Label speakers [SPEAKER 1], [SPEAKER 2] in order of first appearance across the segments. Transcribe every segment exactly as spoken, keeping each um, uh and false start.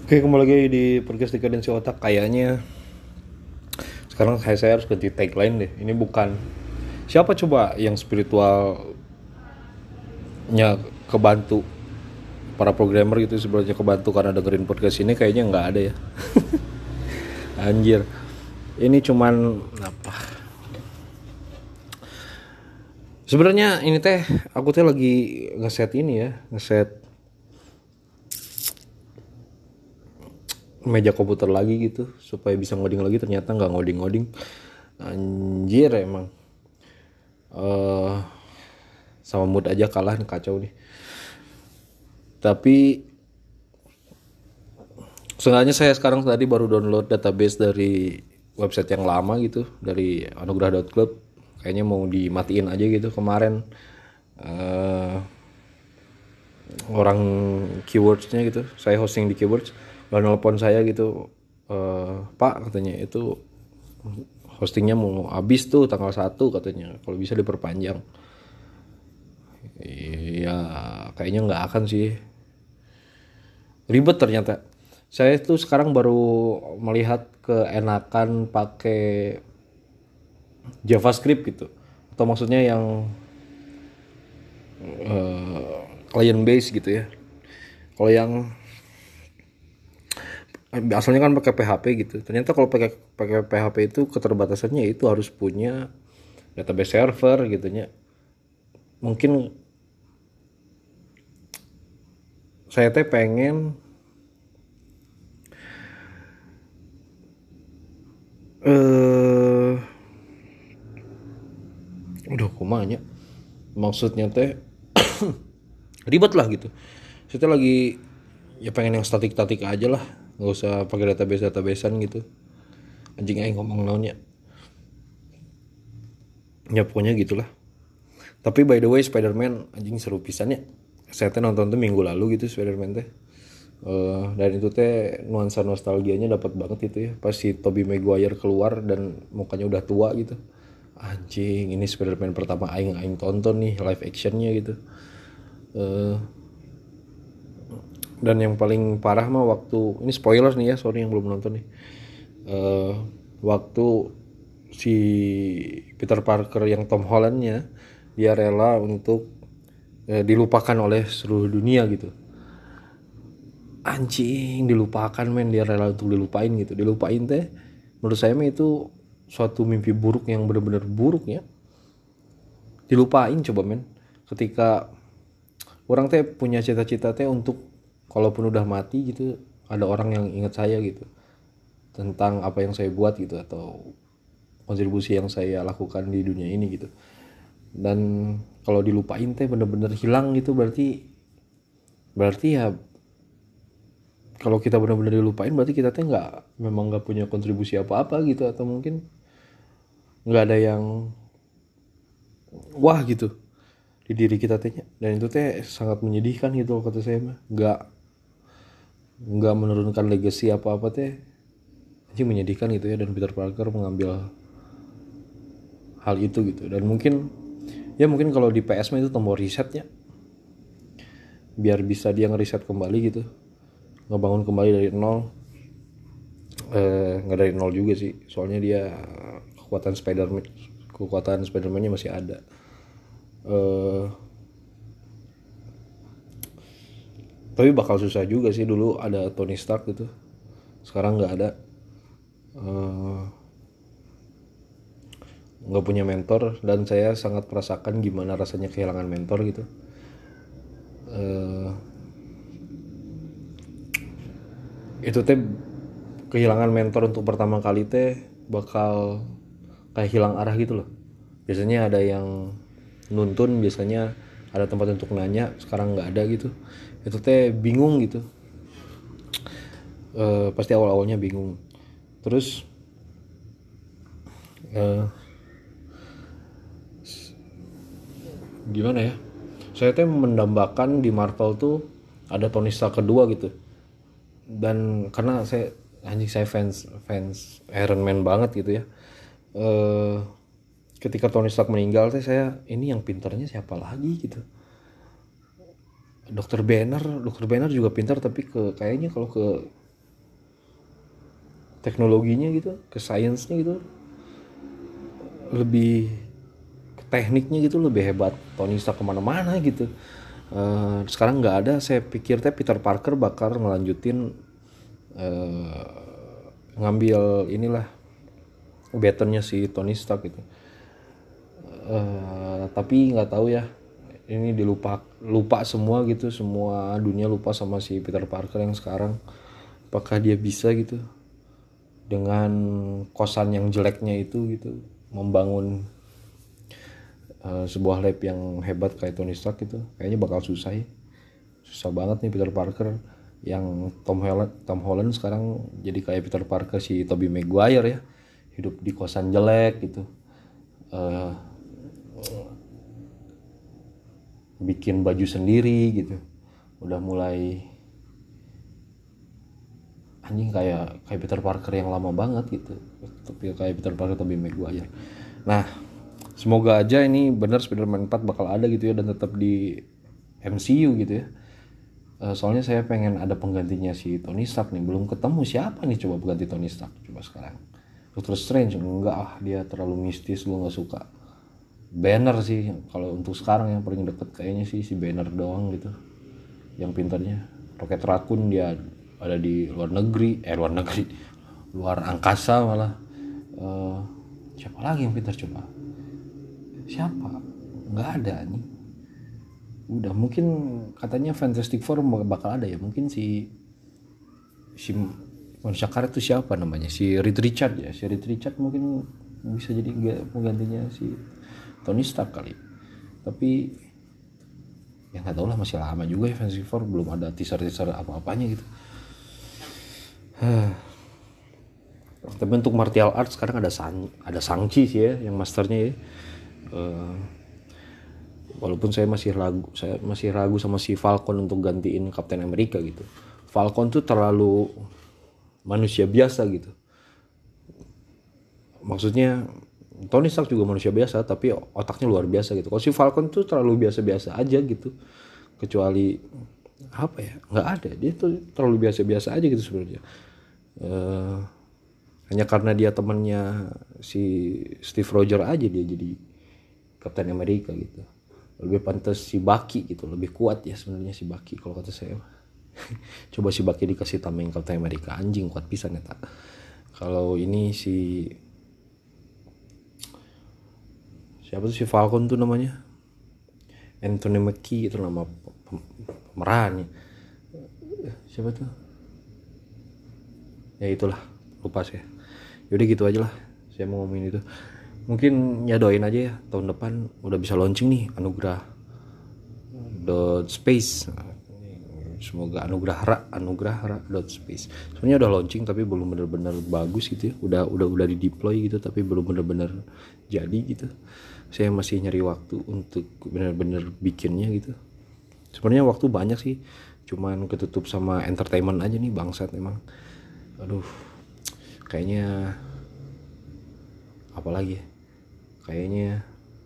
[SPEAKER 1] Oke, kembali lagi di podcast Dekadensi Otak. Kayaknya sekarang saya, saya harus ganti tagline deh. Ini bukan siapa coba yang spiritualnya kebantu para programmer gitu, sebenarnya kebantu karena dengerin podcast ini. Kayaknya nggak ada ya. Anjir, ini cuman apa? Sebenarnya ini teh aku teh lagi ngeset ini ya, ngeset meja komputer lagi gitu supaya bisa ngoding lagi. Ternyata nggak ngoding-ngoding. Anjir emang uh, sama mood aja kalah nih, kacau nih. Tapi seenggaknya saya sekarang tadi baru download database dari website yang lama gitu, dari anugerah dot club. Kayaknya mau dimatiin aja gitu. Kemarin uh, orang keywordsnya gitu, saya hosting di keywords, udah nelpon saya gitu, e, Pak katanya itu hostingnya mau habis tuh tanggal satu katanya, kalau bisa diperpanjang. Iya, kayaknya nggak akan sih, ribet ternyata. Saya tuh sekarang baru melihat keenakan pakai JavaScript gitu, atau maksudnya yang uh, client base gitu ya. Kalau yang asalnya kan pakai P H P gitu, ternyata kalau pakai pakai P H P itu keterbatasannya itu harus punya database server gitunya. Mungkin saya teh pengen eh udah kumanya maksudnya teh ribet lah gitu. Saya teh lagi ya pengen yang statik-statik aja lah, nggak usah pakai database databasean gitu. Anjing aing ngomong naonnya ya, pokoknya gitulah. Tapi by the way, Spider-Man anjing seru pisan ya. Saya teh nonton tuh minggu lalu gitu Spider-Man teh. Uh, dan itu teh nuansa nostalgianya dapat banget itu ya, pas si Tobey Maguire keluar dan mukanya udah tua gitu. Anjing, ini Spider-Man pertama aing aing tonton nih live actionnya gitu. Uh, dan yang paling parah mah waktu ini spoiler nih ya, sorry yang belum nonton nih. Uh, waktu si Peter Parker yang Tom Hollandnya, dia rela untuk eh, dilupakan oleh seluruh dunia gitu. Anjing, dilupakan men, dia rela untuk dilupain gitu. Dilupain teh menurut saya mah itu suatu mimpi buruk yang benar-benar buruk ya. Dilupain coba men, ketika orang teh punya cita-cita teh untuk kalaupun udah mati gitu ada orang yang ingat saya gitu, tentang apa yang saya buat gitu, atau kontribusi yang saya lakukan di dunia ini gitu. Dan kalau dilupain teh bener-bener hilang gitu, berarti berarti ya kalau kita benar-benar dilupain berarti kita teh nggak, memang nggak punya kontribusi apa-apa gitu, atau mungkin nggak ada yang wah gitu di diri kita tehnya. Dan itu teh sangat menyedihkan gitu kata saya mah. Nggak nggak menurunkan legacy apa-apa teh, sih menyedihkan gitu ya. Dan Peter Parker mengambil hal itu gitu. Dan mungkin ya mungkin kalau di P S mah itu tombol resetnya, biar bisa dia ngeriset kembali gitu, ngebangun kembali dari nol. Eh, nggak dari nol juga sih, soalnya dia kekuatan Spider-Man kekuatan Spider-Man-nya masih ada. Eh, tapi bakal susah juga sih. Dulu ada Tony Stark gitu, sekarang nggak ada. Eh, nggak punya mentor, dan saya sangat merasakan gimana rasanya kehilangan mentor gitu. Uh, itu teh kehilangan mentor untuk pertama kali teh bakal kayak hilang arah gitu loh. Biasanya ada yang nuntun, biasanya ada tempat untuk nanya, sekarang nggak ada gitu. Itu teh bingung gitu. Uh, pasti awal-awalnya bingung. Terus uh, gimana ya, saya tuh mendambakan di Marvel tuh ada Tony Stark kedua gitu. Dan karena saya anjing, saya fans fans Iron Man banget gitu ya. Uh, ketika Tony Stark meninggal tuh saya, ini yang pintarnya siapa lagi gitu. Dokter Banner, Dokter Banner juga pintar, tapi ke kayaknya kalau ke teknologinya gitu, ke sainsnya gitu, lebih ke tekniknya gitu lebih hebat Tony Stark kemana-mana gitu. Uh, sekarang nggak ada, saya pikir teh Peter Parker bakal ngelanjutin uh, ngambil inilah batonnya si Tony Stark gitu. Uh, tapi nggak tahu ya, ini dilupa lupa semua gitu, semua dunia lupa sama si Peter Parker yang sekarang. Apakah dia bisa gitu dengan kosan yang jeleknya itu gitu membangun uh, sebuah lab yang hebat kayak Tony Stark gitu? Kayaknya bakal susah ya. Susah banget nih Peter Parker yang Tom Holland Tom Holland sekarang jadi kayak Peter Parker si Tobey Maguire ya, hidup di kosan jelek gitu, uh, bikin baju sendiri gitu, udah mulai anjing kayak kayak Peter Parker yang lama banget gitu, tapi kayak Peter Parker Tobey Maguire. Nah, semoga aja ini benar Spider-Man empat bakal ada gitu ya, dan tetap di M C U gitu ya. Uh, soalnya saya pengen ada penggantinya si Tony Stark nih, belum ketemu siapa nih coba pengganti Tony Stark coba sekarang. Doctor Strange enggak ah, dia terlalu mistis, gue nggak suka. Banner sih kalau untuk sekarang yang paling deket kayaknya sih si Banner doang gitu, yang pintarnya. Rocket Raccoon dia ada di luar negeri, eh luar negeri, luar angkasa malah. Uh, siapa lagi yang pintar coba? Siapa? Nggak ada nih. Udah, mungkin katanya Fantastic Four bakal ada ya, mungkin si si manusia karet itu siapa namanya, si Reed Richard ya, si Reed Richard mungkin bisa jadi penggantinya si Tony Stark kali. Tapi ya nggak tahu lah, masih lama juga ya Fantastic Four, belum ada teaser-teaser apa-apanya gitu. Tapi untuk martial arts sekarang ada San, ada Shang-Chi sih ya yang masternya ya. Uh, walaupun saya masih ragu, saya masih ragu sama si Falcon untuk gantiin Captain America gitu. Falcon tuh terlalu manusia biasa gitu. Maksudnya Tony Stark juga manusia biasa, tapi otaknya luar biasa gitu. Kalau si Falcon tuh terlalu biasa-biasa aja gitu. Kecuali apa ya? Nggak ada. Dia tuh terlalu biasa-biasa aja gitu sebenarnya. Uh, hanya karena dia temannya si Steve Rogers aja dia jadi Captain America gitu. Lebih pantas si Bucky gitu, lebih kuat ya sebenarnya si Bucky kalau kata saya. Coba si Bucky dikasih tameng Captain America, anjing kuat pisan ya tak. Kalau ini si siapa tuh si Falcon tuh namanya, Anthony Mackie itu nama pemerannya. Siapa tuh? Ya itulah, lupa saya. Yaudah gitu aja lah, saya mau ngomongin itu. Mungkin ya doain aja ya, tahun depan udah bisa launching nih Anugerah dot space. Semoga Anugerah Ra, Anugerah Ra dot space. Sebenarnya udah launching tapi belum benar-benar bagus gitu ya. Udah udah udah di deploy gitu tapi belum benar-benar jadi gitu. Saya masih nyari waktu untuk benar-benar bikinnya gitu. Sebenarnya waktu banyak sih, cuman ketutup sama entertainment aja nih, bangsat emang. Aduh, kayaknya apalagi ya? Kayaknya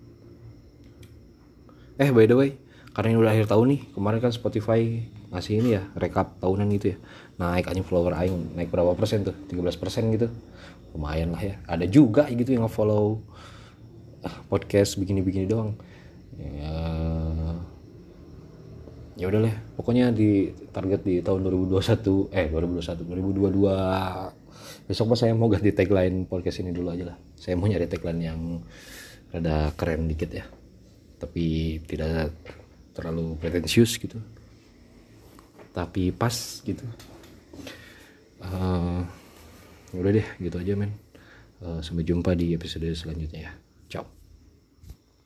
[SPEAKER 1] eh by the way, karena ini udah akhir tahun nih, kemarin kan Spotify ngasih ini ya, rekap tahunan gitu ya, naik anjing follower aing naik berapa persen tuh, tiga belas persen gitu, lumayan lah ya. Ada juga gitu yang nge-follow podcast begini-begini doang ya. Ya udah lah, pokoknya di target di tahun dua ribu dua puluh satu eh dua ribu dua puluh satu dua ribu dua puluh dua besok pas saya mau ganti tagline podcast ini dulu aja lah. Saya mau nyari tagline yang rada keren dikit ya, tapi tidak terlalu pretensius gitu, tapi pas gitu. Uh, udah deh gitu aja men. Uh, sampai jumpa di episode selanjutnya ya. Ciao.